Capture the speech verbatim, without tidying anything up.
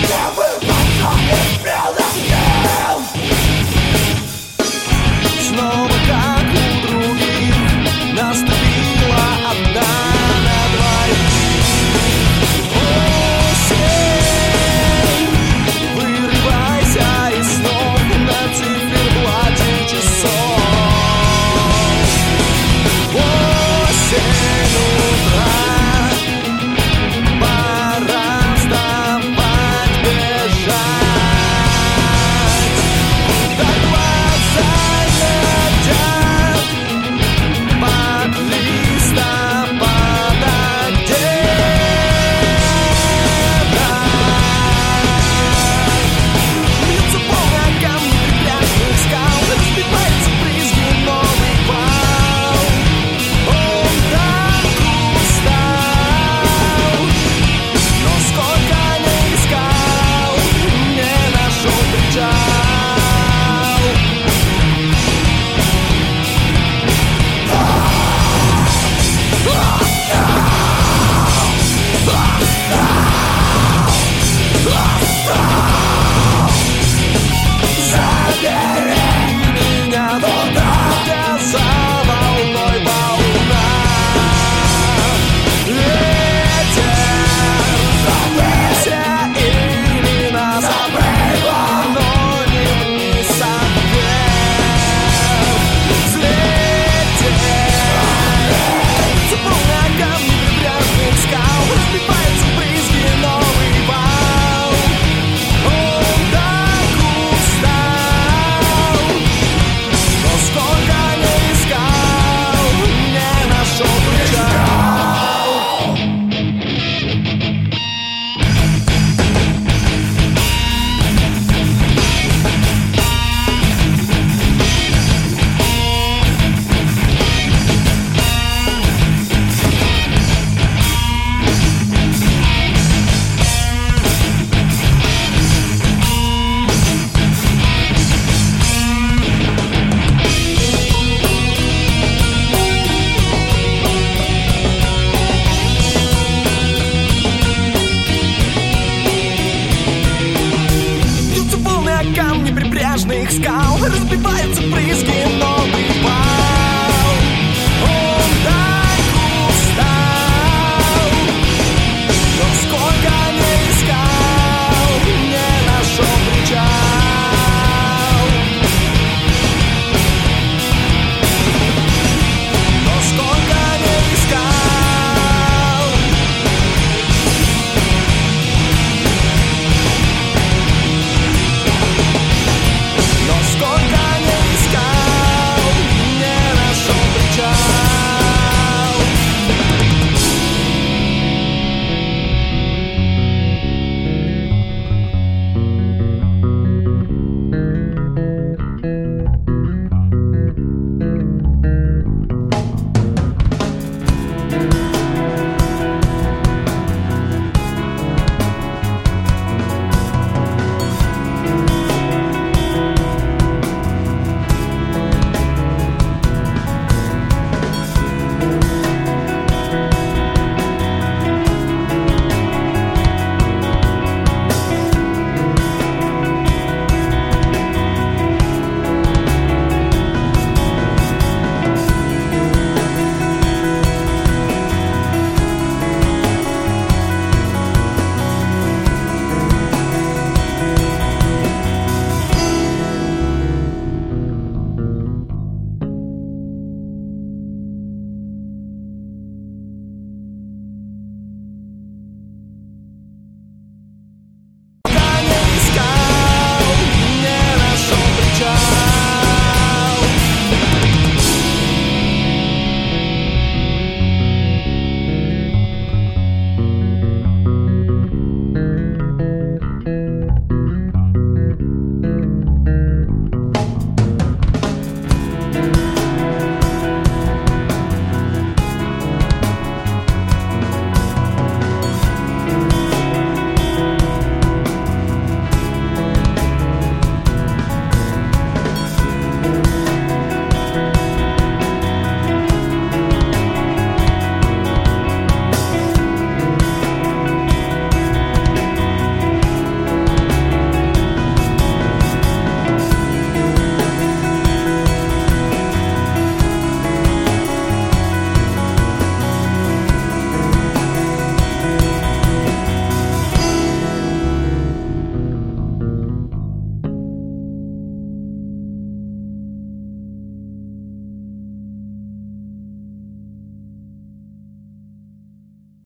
Снова, как у других, наступила одна на двоих. Осень, вырывайся из снов на циферблате часов. Осень, утра, пора вставать, бежать. Куда глаза глядят под листопада где-то. Бьются волны о камни прибрежных скал, разбивается брызги новый вал. Он так устал, но сколько не искал, не нашел причал. Забери меня туда, где за волной волна. Ветер, забыся имена, забыла, но не вниз, а вверх. Взлететь, волны о камни прибрежных скал, разбивается брызги новый вал. Он так устал, но сколько не искал, не нашел причал. Бьются волны о камни прибрежных скал, разбиваются брызги, но